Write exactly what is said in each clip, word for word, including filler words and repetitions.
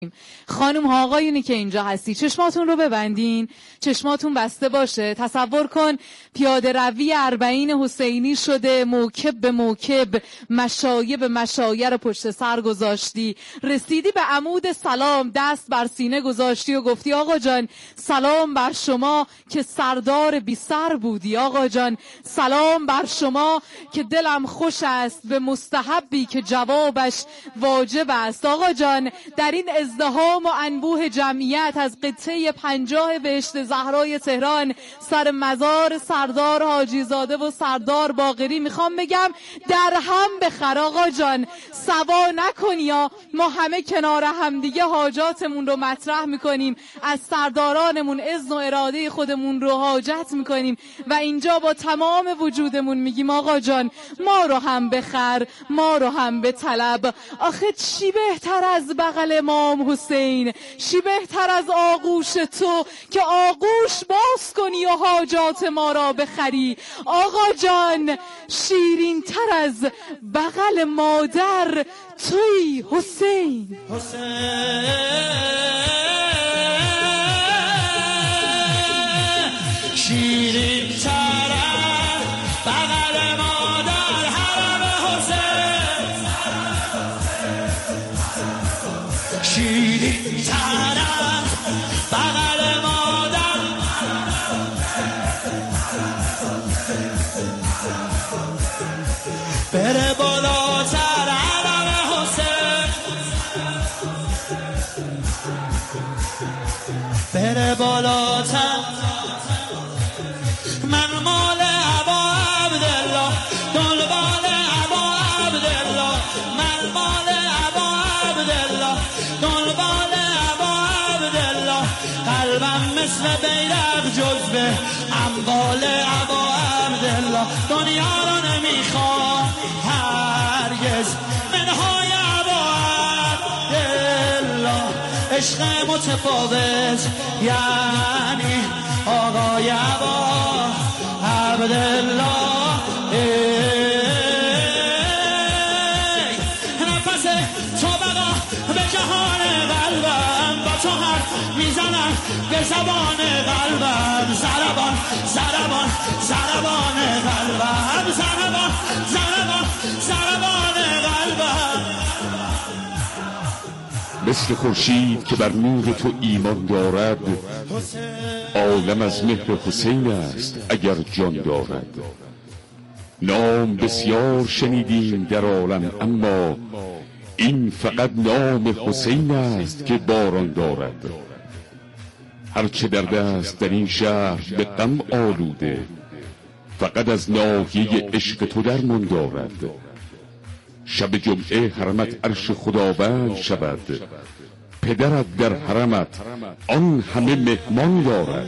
خانم ها آقایونی که اینجا هستی چشماتون رو ببندین، چشماتون بسته باشه. تصور کن پیاده روی اربعین حسینی شده، موکب به موکب، مشایه به مشایه رو پشت سر گذاشتی، رسیدی به عمود سلام، دست بر سینه گذاشتی و گفتی آقا جان سلام بر شما که سردار بی سر بودی، آقا جان سلام بر شما که دلم خوش است به مستحبی که جوابش واجب است. آقا جان در این ازدحام و انبوه جمعیت از قطعه پنجاه بهشت زهرای تهران سر مزار سردار حاجی زاده و سردار باقری میخوام بگم در هم بخر آقا جان، سوا نکن یا ما همه کنار همدیگه حاجاتمون رو مطرح میکنیم، از سردارانمون اذن و اراده خودمون رو حاجت میکنیم و اینجا با تمام وجودمون میگیم آقا جان ما رو هم بخر، ما رو هم به طلب. آخه چی بهتر از بغل امام حسین، چی بهتر از آغوش تو که آغوش باز کنی و حاجات ما را بخری. آقا جان شیرین تر از بغل مادر توی حسین. حسین شیرین تر از بغل مادر حرم حسین، شیرین تر از بغل مادر، بره بالاتر حرم حسین، بره بالاتر. من مال ابا عبدالله دنبال ابا عبدالله، من مال ابا عبدالله دنبال ابا عبدالله، قلبم مثل بیرق جزبه اموال ابا عبدالله. دنیا رو نمیخوام هرگز منهای ابا عبدالله، عشق متفاوت یعنی آقای ابا عبدالله. نفس تو بقا به جهان قلبم، با تو حرف میزنم به زبان قلبم، زربان زربان زربان قلبم، زربان زربان زربان قلبم. مثل خورشید که بر نور تو ایمان دارد، عالم از مهر حسین است اگر جان دارد. نام بسیار شنیدیم در عالم اما این فقط نام حسین است که باران دارد. هرچه در دست در این شهر به غم آلوده، فقط از ناحیه عشق تو درمان دارد. شب جمعه حرمت عرش خداوند شود، پدرت در حرمت آن همه مهمان دارد.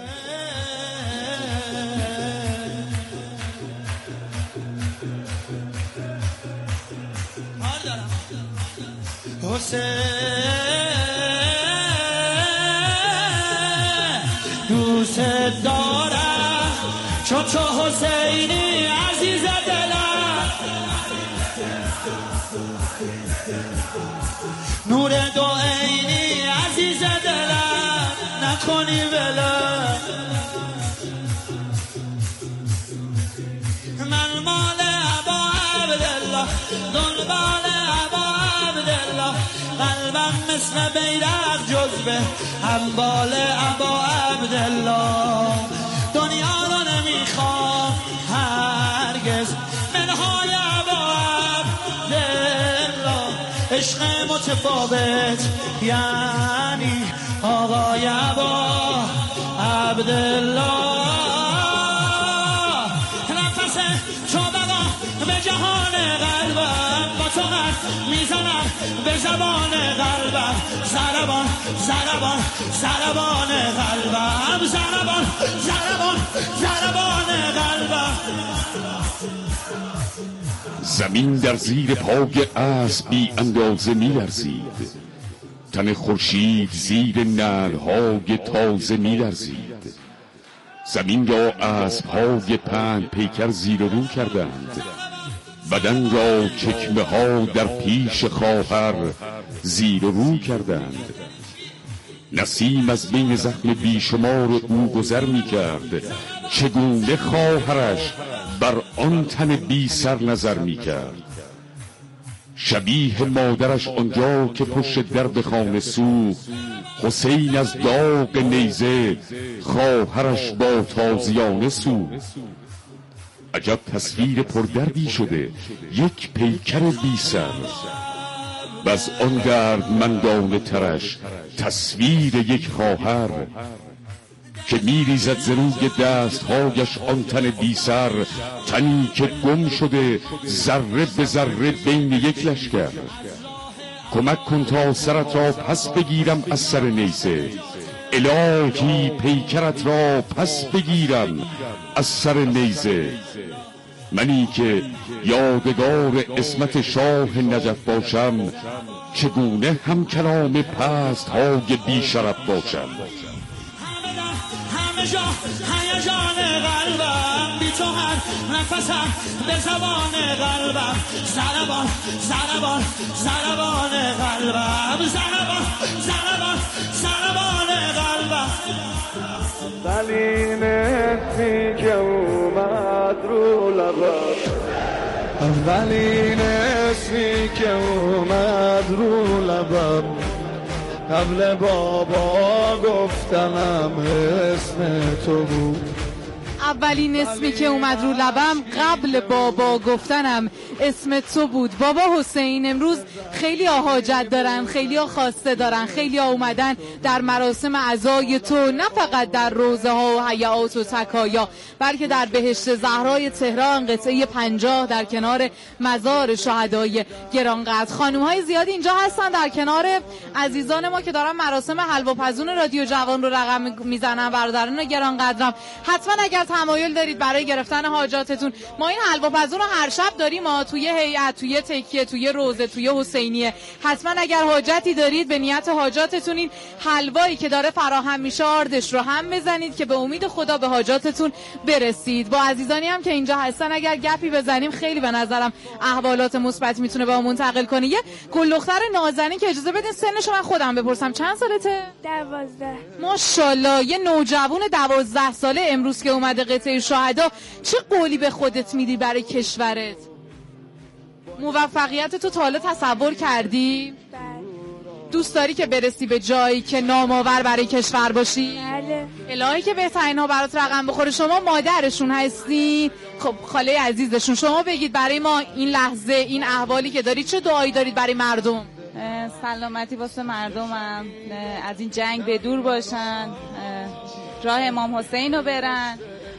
حسین دوست دارم چون تو حسینی عزیز دلم، نور دو عینی عزیز دلم، نکنی ولم. من مال ابا عبدالله دنبال ابا عبدالله، قلبم مثل بیرق جزبه اموال ابا عبدالله. دنیا رو نمیخوام هرگز منهای ابا عبدالله، عشق متفاوت یعنی آقای ابا عبدالله. نفس تو بقا به جهان قلبم، با تو حرف میزنم به زبان قلبم، زربان زربان زربان قلبم، زربان زربان زربان قلبم. زمین در زیر پای اسب بی اندازه می لرزید، تن خورشید زیر نعل‌های تازه می لرزید. زمین را اسب‌های پنج پیکر زیر و رو کردند، بدن را چکمه ها در پیش خواهر زیر و رو کردند. نسیم از بین زخم بیشمار او گذر می کرد، چگونه خواهرش بر آن تن بی سر نظر می کرد. شبیه مادرش آنجا که پشت درب خانه سوخت، حسین از داغ نیزه خواهرش با تازیانه سوخت. عجب تصویر پردردی شده، یک پیکر بی سر، و از آن دردمندانه ترش تصویر یک خواهر که میریزد ز روی دستهایش آن تن بی سر، تنی که گم شده ذره به ذره بین یک لشکر. کمک کن تا سرت را پس بگیرم از سر نیزه، الهی پیکرت را پس بگیرم از سر نیزه. منی که یادگار اسمت شاه نجف باشم، چگونه هم کلام پست های بی شرف باشم. همه جا هیجان قلبم، بی تو هر نفسم به زبان قلبم، ضربان ضربان ضربان قلبم، ضربان ضربان ضربان قلبم. ولی نفی که اومد رو لبم، اولین اسمی که اومد رو لبم، قبل بابا گفتنم اسم تو بود. اولین اسمی که اومد رو لبم قبل بابا گفتنم اسم تو بود. بابا حسین، امروز خیلی ها حاجت دارن، خیلی ها خواسته دارن، خیلی ها اومدن در مراسم عزای تو، نه فقط در روضه ها و حیات و سکایا، بلکه در بهشت زهرای تهران قطعه پنجاه در کنار مزار شهدای گرانقدر. خانوم های زیادی اینجا هستن در کنار عزیزان ما که دارن مراسم حلواپزون رادیو جوان رو رقم میزنن. برادران گرانقدرم، حتما اگر تمایل دارید برای گرفتن حاجاتتون، ما این حلواپزون رو هر شب داریم، ما توی هیئت، توی تکیه، توی روضه، توی حسینیه. حتما اگر حاجتی دارید به نیت حاجاتتون این حلوایی که داره فراهم میشه آردش رو هم بزنید که به امید خدا به حاجاتتون برسید. با عزیزانی هم که اینجا هستن اگر گپی بزنیم خیلی به نظرم احوالات مثبت میتونه به ما منتقل کنه. یه گل دختر نازنین که اجازه بدین سنشو من خودم بپرسم، چند سالته؟ دوازده. ماشاءالله، یه نوجوان دوازده ساله امروز که اومده قطعه شهدا. چه قولی به خودت میدی برای کشورت؟ موفقیت تو تا حالا تصور کردی؟ بله. دوست داری که برسی به جایی که نامآور برای کشور باشی؟ بله. الهی که بهترین ها برات رقم بخوره. شما مادرشون هستی، خب خاله عزیزشون، شما بگید برای ما این لحظه، این احوالی که دارید، چه دعایی دارید برای مردم؟ سلامتی واسه مردمم، از این جنگ به دور باشن، راه امام حسین رو برن.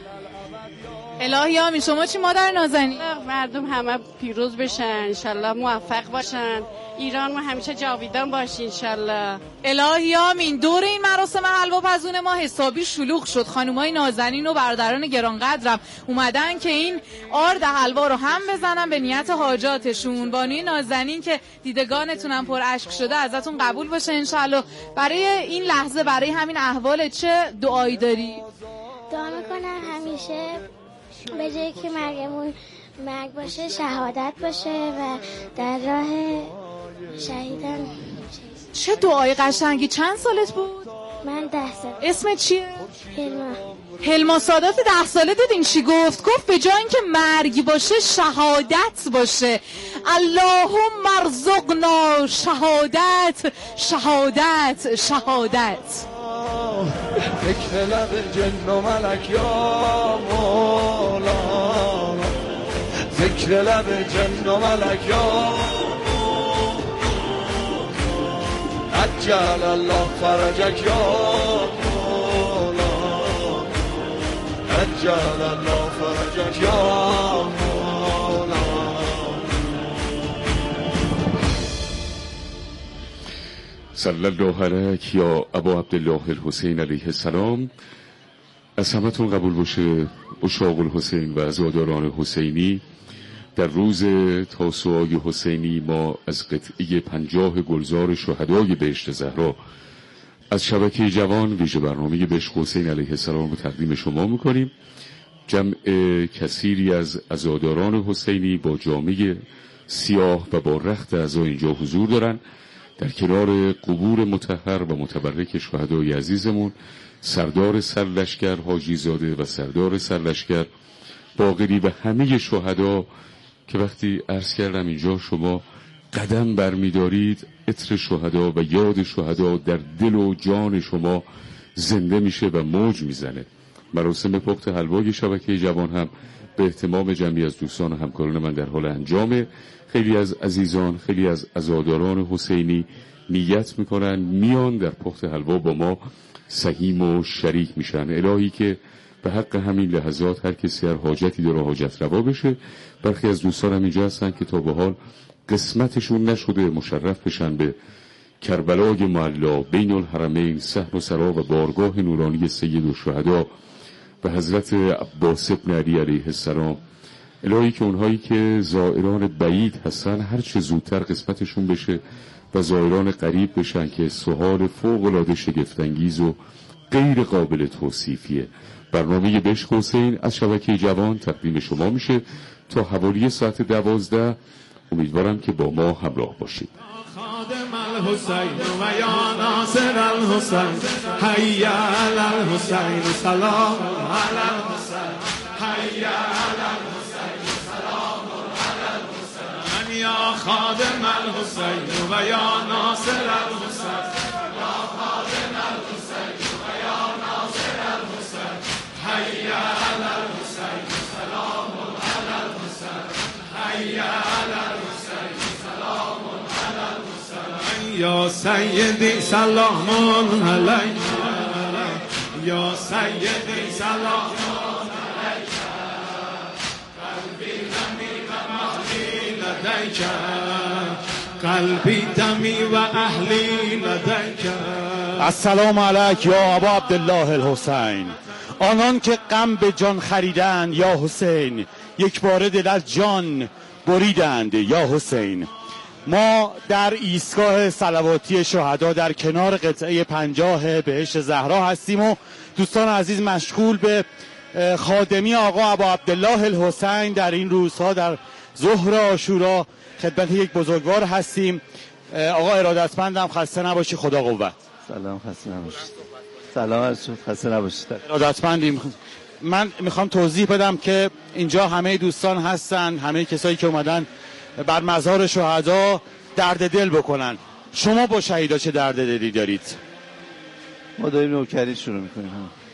الهی آمین. شما چی مادر نازنین؟ مردم همه پیروز بشن انشالله، موفق باشن، ایران ما همیشه جاویدان باشه انشالله. الهی آمین. دور این مراسم حلواپزون ما حسابی شلوغ شد. خانومای نازنین و برادران گرانقدرم اومدن که این آرد حلوا رو هم بزنن به نیت حاجاتشون. بانوی نازنین که دیدگانتونم پر اشک شده ازتون قبول باشه انشالله. برای این لحظه، برای همین احوال چه دعایی داری؟ دعا میکنم همیشه به جایی که مرگمون مرگ باشه شهادت باشه و در راه شهیدان. چه دعای قشنگی. چند سالت بود؟ من ده سال. اسمت چیه؟ هلما. هلما سادات ده ساله. دیدین چی گفت؟ گفت به جای اینکه مرگ باشه شهادت باشه. اللهم ارزقنا شهادت شهادت شهادت. فکر لب جن و ملک یا مولانا، ذکر لب جن و ملک یا عجل الله فرجک یا مولانا، عجل الله فرجک یا مولانا. صلی الله علیک یا ابا عبدالله الحسین علیه السلام. از همتون قبول باشه عشاق الحسین و عزاداران حسینی. در روز تاسوعای حسینی ما از قطعه پنجاه گلزار شهدای بهشت زهرا از شبکه جوان ویژه برنامه بهشت حسین علیه السلام رو تقدیم شما میکنیم. جمع کثیری از عزاداران حسینی با جامعه سیاه و با رخت عزا اینجا حضور دارن. در کنار قبور مطهر و متبرک شهدای عزیزمون سردار سرلشکر حاجی زاده و سردار سرلشکر باقری و همه شهدا که وقتی عرض کردم اینجا شما قدم برمیدارید، عطر شهدا و یاد شهدا در دل و جان شما زنده میشه و موج میزنه. مراسم پخت حلوای شبکه جوان هم به اهتمام جمعی از دوستان و همکاران من در حال انجامه. خیلی از عزیزان، خیلی از عزاداران حسینی نیت میکنن میان در پخت حلوا با ما سهیم و شریک میشن. الهی که به حق همین لحظات هر کسی هر حاجتی داره حاجت روا بشه. برخی از دوستان هم اینجا هستن که تا به حال قسمتشون نشده مشرف بشن به کربلای معلا بین الحرمین، صحن و سرا و بارگاه نورانی سید الشهدا و حضرت عباس ابن علی علیه السلام. الهی که اونهایی که زائران بعید هستن هر چه زودتر قسمتشون بشه و زائران قریب بشن که سؤال فوق العاده شگفت انگیز و غیر قابل توصیفیه. برنامه بشق حسین از شبکه جوان تقدیم شما میشه تا حوالی ساعت دوازده. امیدوارم که با ما همراه باشید. خادم الحسین و یا ناصر الحسین حی علی الحسین سلام علی الحسین حی علی الحسین سلام علی الحسین من یا خادم الحسین و یا ناصر الحسین یا خادم الحسین و یا ناصر الحسین حی علی الحسین سلام علی الحسین حی علی الحسین سلام علی الحسین یا سیدی سلام علیک یا سیدی سلام علیک قلبی دمی و اهلی لدیک قلبی دمی و اهلی لدیک. السلام علیک یا ابا عبدالله الحسین. آنان که غم به جان خریدند یا حسین، یک بار دل از جان بریدند یا حسین. ما در ایستگاه صلواتی شهدا در کنار قطعه پنجاه بهشت زهرا هستیم و دوستان عزیز مشغول به خادمی آقا ابا عبدالله الحسین در این روزها در ظهر عاشورا خدمت یک بزرگوار هستیم. آقا ارادتمندم، خسته نباشی، خدا قوت. سلام، خسته نباشید. سلام عرض شد، خسته نباشید. ارادتمندیم. من میخوام توضیح بدم که اینجا همه دوستان هستن، همه کسایی که اومدن بر مزار شهدا درد دل بکنن. شما با شهیدا چه درد دلی دارید؟ ما داریم نوکری شروع میکنیم.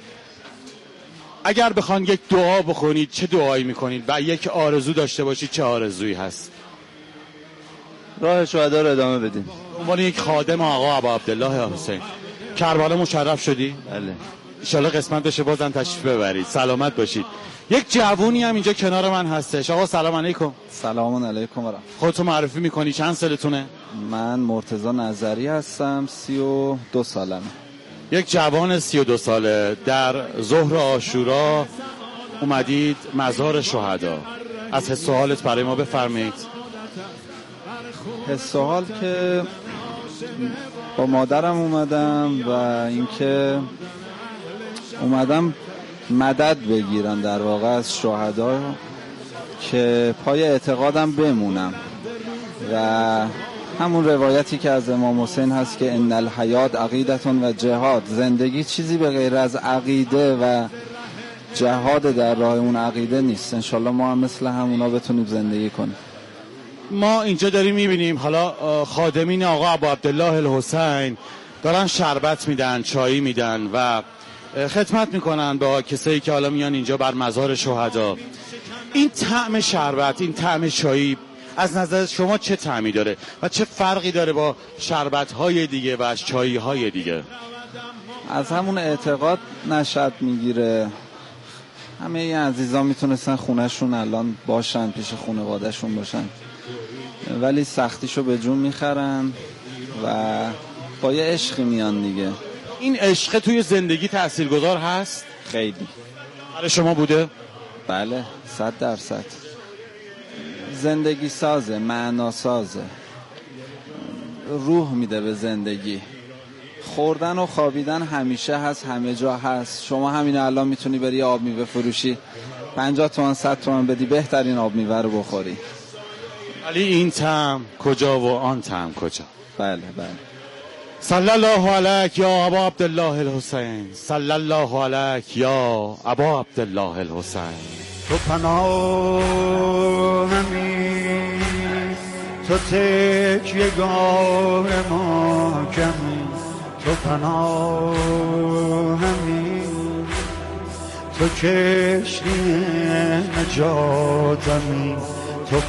اگر بخوان یک دعا بخونید چه دعایی میکنید و یک آرزو داشته باشید چه آرزویی هست؟ راه شهدا رو ادامه بدیم. عنوان یک خادم آقا ابا عبدالله حسین کربلا مشرف شدی؟ بله. انشالله قسمت بشه بازم تشریف ببرید. سلامت باشید. یک جوونی هم اینجا کنار من هستش. آقا سلام علیکم. سلام علیکم ورحمت. خودتو معرفی میکنی؟ چند سالتونه؟ من مرتضی نظری هستم، سی و دو سالمه. یک جوان سی و دو ساله در ظهر عاشورا اومدید مزار شهدا. از حس و حالت برای ما بفرمایید. حس و حال که با مادرم اومدم و اینکه اومدم مدد بگیرم در واقع از شهدا که پای اعتقادم بمونم و همون روایتی که از امام حسین هست که ان الحیات عقیدتون و جهاد، زندگی چیزی به غیر از عقیده و جهاد در راه اون عقیده نیست. انشالله ما هم مثل همونا بتونیم زندگی کنیم. ما اینجا داریم میبینیم حالا خادمین آقا ابا عبدالله الحسین دارن شربت میدن، چایی میدن و خدمت میکنن با کسایی که حالا میان اینجا بر مزار شهدا. این طعم شربت، این طعم چایی از نظر شما چه طعمی داره و چه فرقی داره با شربت‌های دیگه و از چایی‌های دیگه؟ از همون اعتقاد نشأت میگیره. همه این عزیزان میتونستن خونهشون الان باشن، پیش خانواده‌شون باشن، ولی سختیشو به جون میخرن و با یه عشقی میان دیگه. این عشق توی زندگی تاثیرگذار هست؟ خیلی. برای شما بوده؟ بله، صد درصد. زندگی سازه، معنا سازه، روح میده به زندگی. خوردن و خوابیدن همیشه هست، همه جا هست. شما همین الان میتونی بری آب میوه فروشی، پنجاه تومن صد تومن بدی بهترین آب میوه رو بخوری. ولی این طعم کجا و آن طعم کجا؟ بله بله. صلی الله علیک یا ابا عبدالله الحسین، صلی الله علیک یا ابا عبدالله الحسین. تو پناهمی، تو تکیه‌گاه محکمی، تو پناهمی، تو کشتی نجاتمی، تو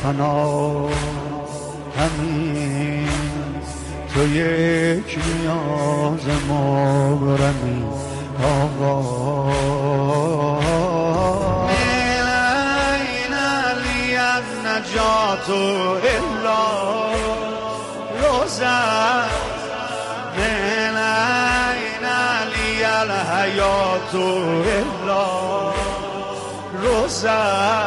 پناهمی، تو یک نیاز مبرمی آقا. این علی النجات الا روزه، من این علی الحیات الا روزه،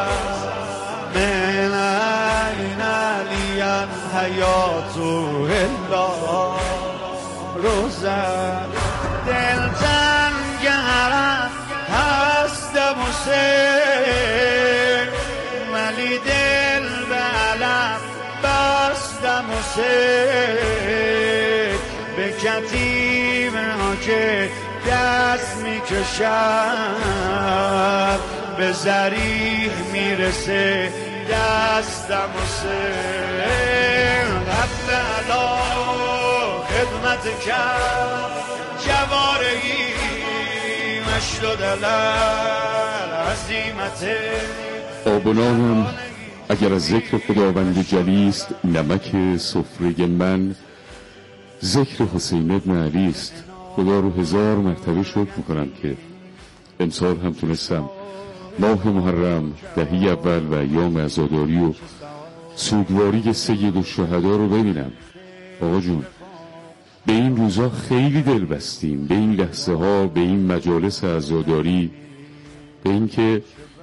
من این علی الحیات الا روزه. دل تنگرم هستم حسین، ولی دل به علم بستم حسین. به کتیب ها که دست میکشم، به ذریح میرسه دستم حسین. قبل علا خدمت کرد جوارهی مشد دلال عظیمت. آبنانم اگر از ذکر خداوند جلی است نمک سفره من، ذکر حسین ابن علی است. خدا رو هزار مرتبه شکر میکنم که امسال هم تونستم ماه محرم دهی اول و ایام عزاداری و سوگواری سید الشهدا رو ببینم. آقا جون به این روزا خیلی دل بستیم، به این لحظه ها، به این مجالس عزاداری، به این که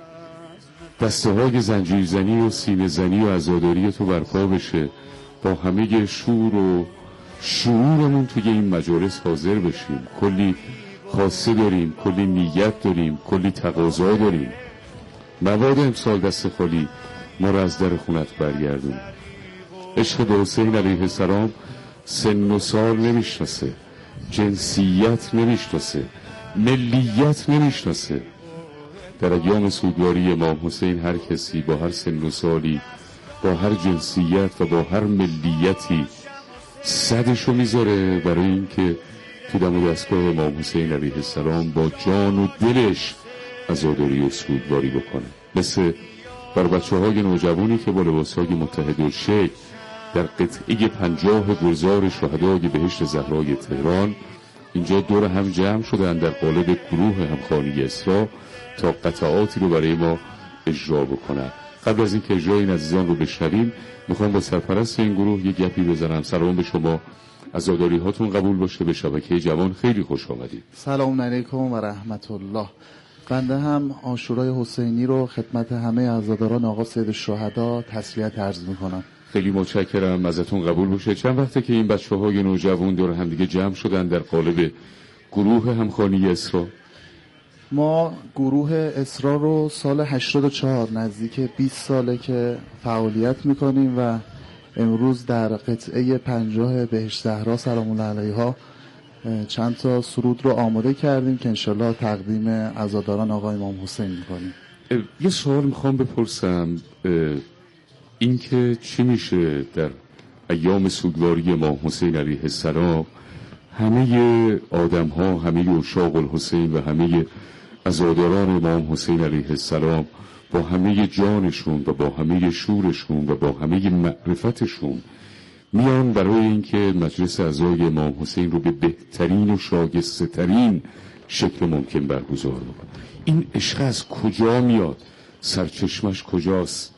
دسته های زنجیرزنی و سینه زنی و عزاداری تو برپا بشه، با همه شور و شعورمون توی این مجالس حاضر بشیم. کلی خواسته داریم، کلی نیت داریم، کلی تقاضا داریم. مواد امسال دست خالی ما را از در خونت برگردون. عشق به حسین علیه السلام سن و سال نمیشناسه، جنسیت نمیشناسه، ملیت نمیشناسه. در ایام سوگواری امام حسین هر کسی با هر سن و سالی، با هر جنسیت و با هر ملیتی صدشو میذاره برای اینکه تو دم دستگاه امام حسین علیه السلام با جان و دلش عزاداری و سوگواری بکنه. مثل بر بچه های نوجوانی که با لباس های متحد و شکل در قطعه پنجاه گلزار شهدای بهشت زهرای تهران اینجا دور هم جمع شدن در قالب گروه همخوانی اسرا تا قطعاتی رو برای ما اجرا بکنن. قبل از اینکه اجرای این عزیزان رو بشنویم میخوام با سرپرست این گروه یک گپی بزنم. سلام به شما، عزاداری هاتون قبول باشه. به شبکه جوان خیلی خوش آمدید. سلام علیکم و رحمت الله. بنده هم عاشورای حسینی رو خدمت همه عزاداران آقا سید الشهدا تسلیت عرض میکنم. خیلی متشکرم، ازتون قبول باشه. چند وقته که این بچه‌های نوجوان دور هم دیگه جمع شدن در قالب گروه همخوانی اسرا؟ ما گروه اسرا رو سال هشتاد و چهار نزدیک بیست ساله که فعالیت میکنیم و امروز در قطعه پنجاه بهشت زهرا سلام الله علیها چند تا سرود رو آماده کردیم که انشالله تقدیم عزاداران آقا امام حسین میکنیم. یه سوال میخوام بپرسم، این که چی میشه در ایام سوگواری امام حسین علیه السلام همه آدم ها، همه عشاق الحسین و همه عزاداران امام حسین علیه السلام با همه جانشون و با همه شورشون و با همه معرفتشون میان برای اینکه مجلس عزای امام حسین رو به بهترین و شاگسته ترین شکل ممکن برگزار بکنن. این عشق از کجا میاد؟ سرچشمش کجاست؟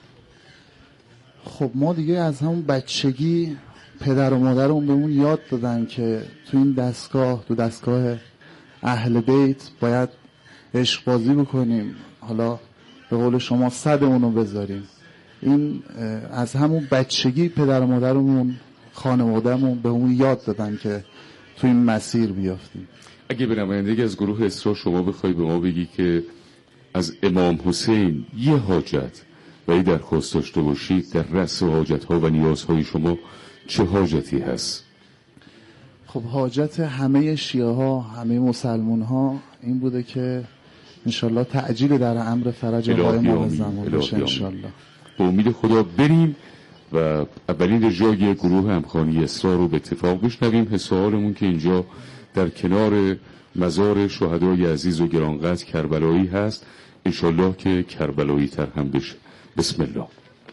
خب ما دیگه از همون بچگی پدر و مادرمون بهمون یاد دادن که تو این دستگاه، تو دستگاه اهل بیت باید عشق بازی بکنیم، حالا به قول شما صدمون رو بذاریم. این از همون بچگی پدر و مادرمون، خانوادهمون بهمون یاد دادن که تو این مسیر بیافتیم. اگه به نمایندگی از گروه اسرا شما بخوای به ما بگی که از امام حسین یه حاجت و ای درخواست داشته باشید در رأس حاجت‌ها و نیازهای شما چه حاجتی هست؟ خب حاجت همه شیعه ها، همه مسلمون ها این بوده که انشالله تعجیل در امر فرج آقای امام زمان بشه انشالله. به امید خدا بریم و اولین رجای گروه همخوانی اسرار رو به اتفاق بشنویم. حس حالمون که اینجا در کنار مزار شهدای عزیز و گرانقدر کربلایی هست، انشالله که کربلایی تر هم بشه. بسم الله.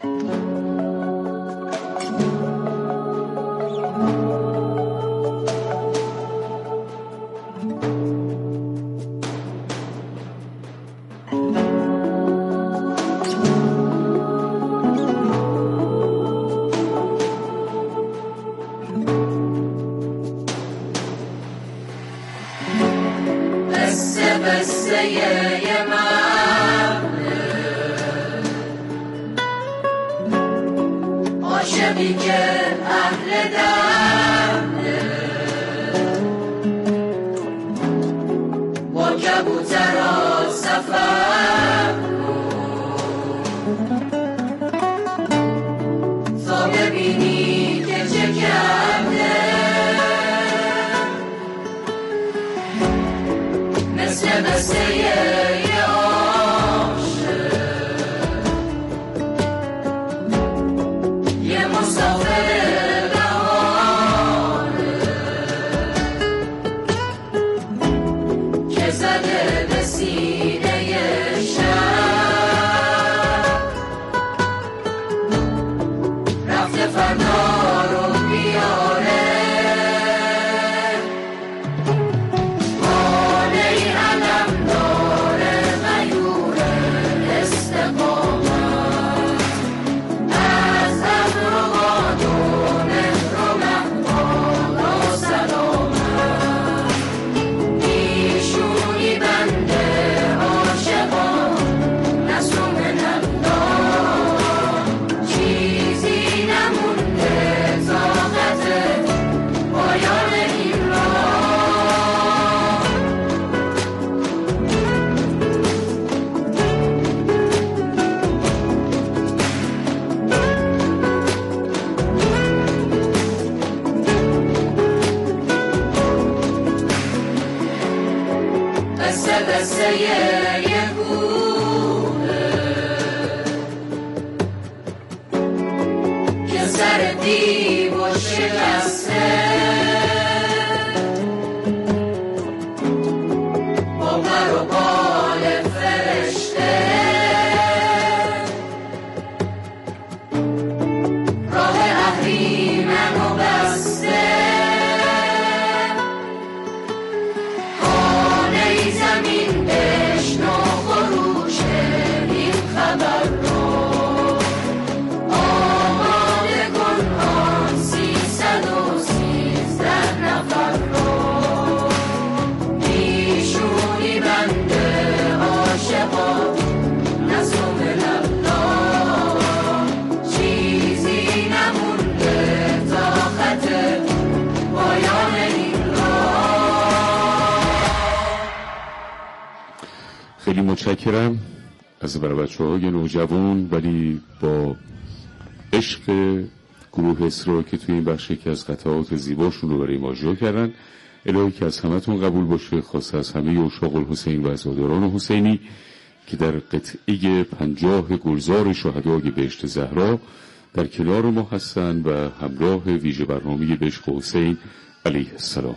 خیلی متشکرم از برای بچه های نوجوان ولی با عشق گروه اسرار که توی این بخش یکی از قطعات زیباشون رو برای ما اجرا کردن. الهی که از همتون قبول باشه، خاصه از همه عشاق الحسین و عزاداران حسینی که در قطعه پنجاه گلزار شهدای بهشت زهرا در کنار ما هستن و همراه ویژه برنامه بهشت حسین علیه السلام.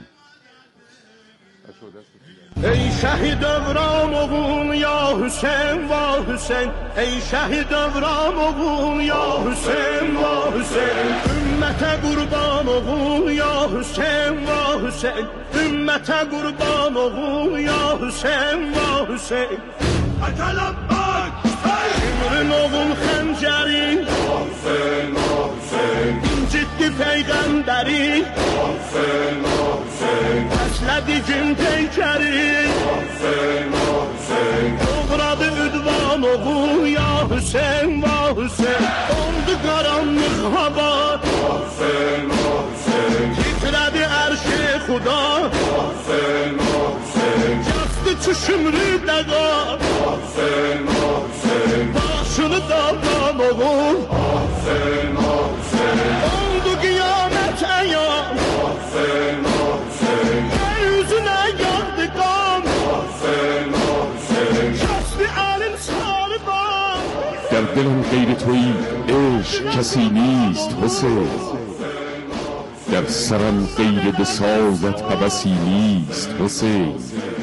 ای شهید ابرامون یا حسین و حسین، ای شهید ابرامون یا حسین و حسین، امت قربانمون یا حسین و حسین، امت قربانمون یا حسین و حسین. اتلبک امر نوم خنجری حسین و حسین، این جدی پیغمبری حسین و حسین، اسلدی جن پیکری حسین و حسین، اغراد ادوان و یا حسین و حسین، اند قرانlık hava حسین و حسین، titredi عرش خدا حسین و حسین، جست چشمری دقا حسین و حسین، başın davram oğul Hüseyin, Hüseyin oldu kıyamet ayağım Hüseyin, Hüseyin yeryüzüne yağdı kan Hüseyin, Hüseyin kesti elim sarıdan در دلم غیر تویی عشق کسی نیست حسین در سرم غیر وصالت هوسی نیست حسین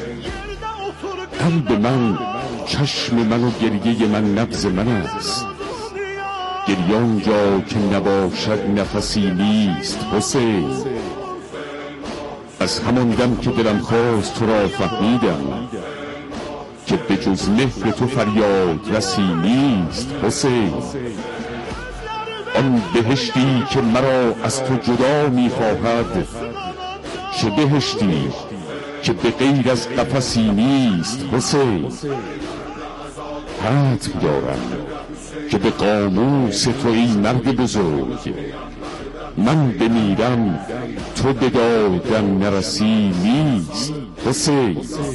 قلب من چشم من و گریه من نبض من است گریان جا که نباشد نفسی نیست حسین از همان دم که دلم خواست تو را فهمیدم که به جز مهر تو فریاد رسی نیست حسین آن بهشتی که مرا از تو جدا می‌خواهد چه بهشتی که به غیر از قفسی نیست حسین حتم دارم که به قاموس تو این مرد بزرگ من بمیرم تو به دادم نرسی نیست حسین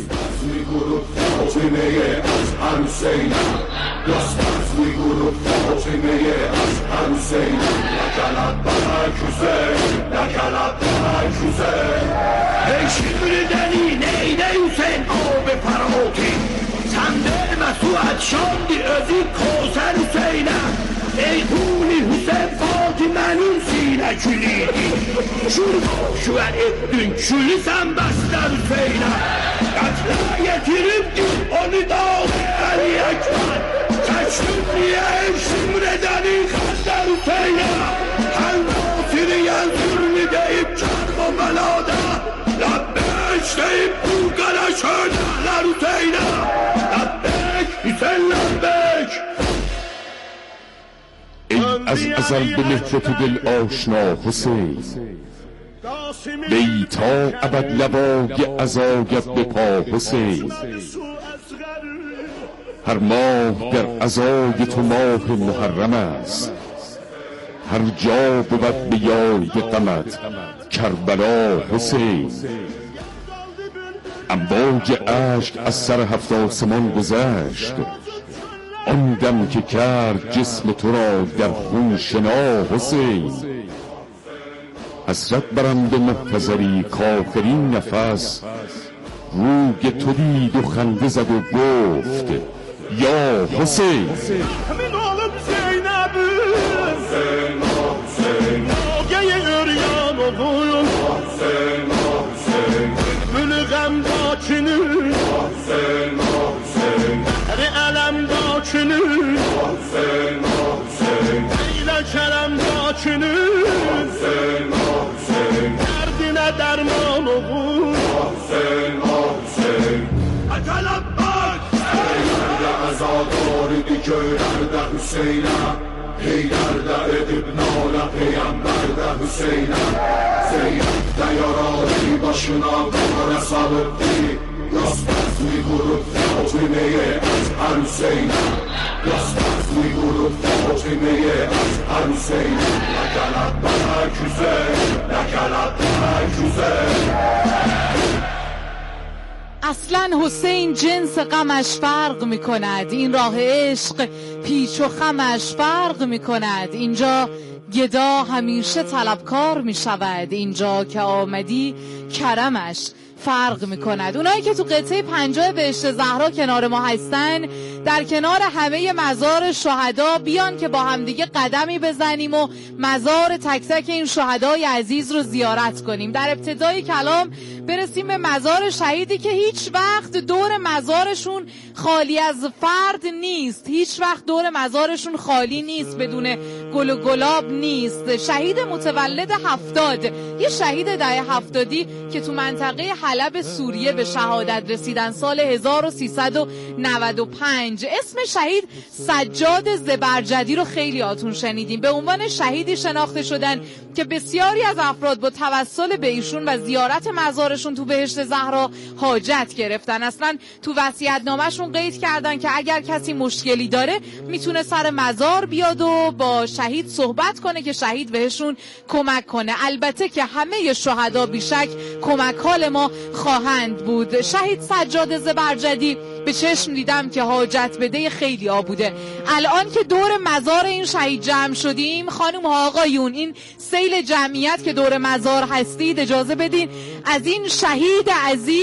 ای شیردنی نیده حسین آب فراتی سنده مسوعد شاندی ازی کوسر حسینم ای خونی حسین فاطمه'nin sine küliydi şur boşver ettin külü sen bastır Hüseyin'e katla getiripti onu da Ali Ekber kaçtın diye şimredeni kandar Hüseyin'e her nasiriyen zulmü deyip çarmı belada Labbek deyip bu kara şöhderler Hüseyin'e Labbek Hüseyin Labbek ای از ازل به مهر تو دل آشنا حسین وی تا ابد لبای عزایت به پا حسین هر ماه در عزای تو ماه محرم است هر جا بود به یاد غمت کربلا حسین امواج اشک از سر هفت آسمان گذشت آن دم که کرد جسم تو را در خون شنا حسین حسرت برم به محتضری کآخرین نفس روی تو دید و خنده زد و گفت یا حسین همین oğlum Zeynep'im Hüseyin, Hüseyin Nageye öryan oğlum Hüseyin, Hüseyin Bülüğem dakinin Hüseyin, Hüseyin Her elem dakinin Hüseyin, Hüseyin Eyle kerem dakinin Hüseyin, Hüseyin Derdine derman oğlum Hüseyin, Hüseyin Acelem bak Eylerde azadoridi köylerde Hüseyin'e Heyderde edip nala peygamberde Hüseyin'e Zeynep de yarali başına kara salıptı Yastas mi kurup Fatime'ye az her Hüseyin'e Yastas mi kurup Fatime'ye az her Hüseyin'e Lekelat bana Hüseyin Lekelat bana Hüseyin اصلا حسین جنس غمش فرق می کند این راه عشق پیچ و خمش فرق می کند اینجا گدا همیشه طلبکار می شود اینجا که آمدی کرمش فرق می کند. اونایی که تو قطعه پنجاه بهشت زهرا کنار ما هستن در کنار همه مزار شهدا بیان که با همدیگه قدمی بزنیم و مزار تک تک این شهدای عزیز رو زیارت کنیم. در ابتدای کلام برسیم به مزار شهیدی که هیچ وقت دور مزارشون خالی از فرد نیست، هیچ وقت دور مزارشون خالی نیست، بدون گل و گلاب نیست. شهید متولد هفتاد، یه شهید دهه هفتادی که تو منطقه حلب سوریه به شهادت رسیدن سال هزار و سیصد و نود و پنج. اسم شهید سجاد زبرجدی رو خیلی هاتون شنیدیم. به عنوان شهیدی شناخته شدن که بسیاری از افراد با توسل به ایشون و زیارت مزارشون تو بهشت زهرا حاجت گرفتن. اصلا تو وصیت‌نامه‌شون قید کردن که اگر کسی مشکلی داره میتونه سر مزار بیاد و با شهید صحبت کنه که شهید بهشون کمک کنه. البته که همه شهدا بیشک کمک حال ما خواهند بود. شهید سجاد زبرجدی به چشم دیدم که حاجت بده خیلی ها بوده. الان که دور مزار این شهید جمع شدیم، خانم ها آقایون، این سیل جمعیت که دور مزار هستید، اجازه بدین از این شهید عزیز